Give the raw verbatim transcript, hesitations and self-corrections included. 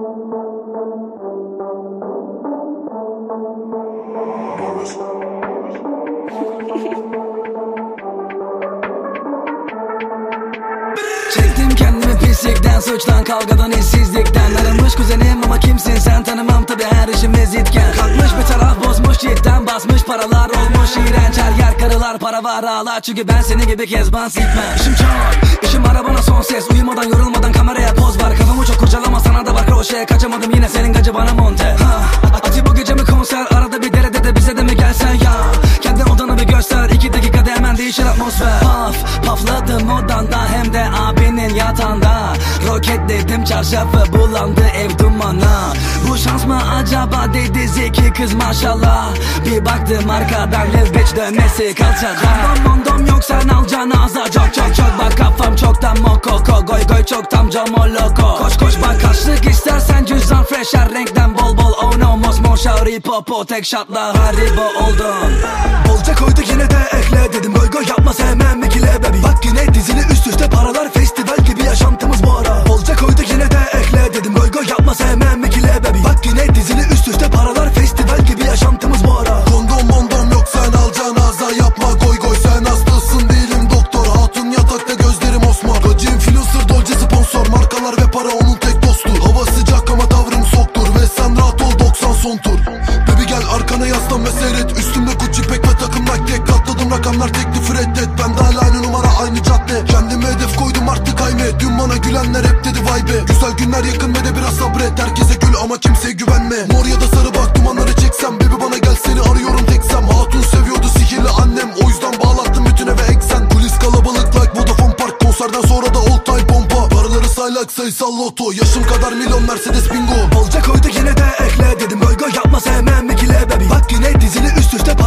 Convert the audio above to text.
Çektim kendimi pislikten, suçtan, kavgadan, işsizlikten. Aramış kuzenim ama kimsin sen, tanımam tabi her işimiz itken. Kalkmış bir taraf bozmuş cidden, basmış paralar olmuş iğrenç. Her yer karılar, para var ağlar, çünkü ben seni gibi kezban sikmem. İşim çok, işim arabana son ses. Uyumadan yorulmadan kameraya poz var. Kafamı çok kurcalama, sana da var kroşeye. Kaçamadım yine senin gacı bana monte. Ha, Ati bu gece mi konser, arada bir derede de bize de mi gelsen ya. Kendi odanı bir göster, iki dakikada hemen değişir atmosfer. Paf, pafladım odanda, hem de abinin yatağında. Roketledim çarşafı, bulandı ev dumana. Bu şans mı acaba dedi zeki kız maşallah. Bir baktım arkadan lezbeç dönmesi kalçada. Kondom mondom yok sen al canaza. Çok çok çok bak kafam çoktan mokoko. Goy goy çok tam camoloko. Koş koş bak kaçlık istersen cüzdan fresh. Her renkten bol bol oh no mosmo şauri popo. Tek şatla haribo oldun. Bolca koyduk yine de ekle dedim. Goy goy yapma sevmem ikile bebi. Bak yine dizili üst üste paralar, festival gibi yaşantımız bu ara. Bolca koyduk yine de ekle dedim. Goy goy yapma sevmem ikile bebi. Bak yine dizili üst üste paralar, festival gibi yaşantımız bu ara. Kondom mondom yok sen al canaza. Yapma goy goy sen hastasın değilim doktor. Hatun yatakta gözlerim osmar. Gacı influencer dolce sponsor. Markalar ve para onun tek dostu. Hava sıcak ama tavrım soktur. Ve sen rahat ol doksan son tur. Baby gel arkana yaslan ve seyret. Üstümde Gucci pek ve takım Nike. Katladım rakamlar teklifi reddet. Ben de hala aynı numara aynı cadde. Kendime hedef koydum artık ayme. Dün bana gülenler hep dedi vay be. Güzel günler yakın ve de biraz sabret. Herkese gül ama kimseye güvenme. Mor ya da sarı bak dumanları çeksem. Baby bana gel seni arıyorum teksem. Hatun seviyordu sihirli annem. O yüzden bağlattım bütün eve eksen. Kulis kalabalık like Vodafone Park. Konserden sonra da all time pompa. Paraları say like sayısal loto. Yaşım kadar milyon Mercedes bingo. Bolca koyduk yine de ekle dedim. Goy goy yapma sevmem ikile bebi. Bak yine dizili üst üste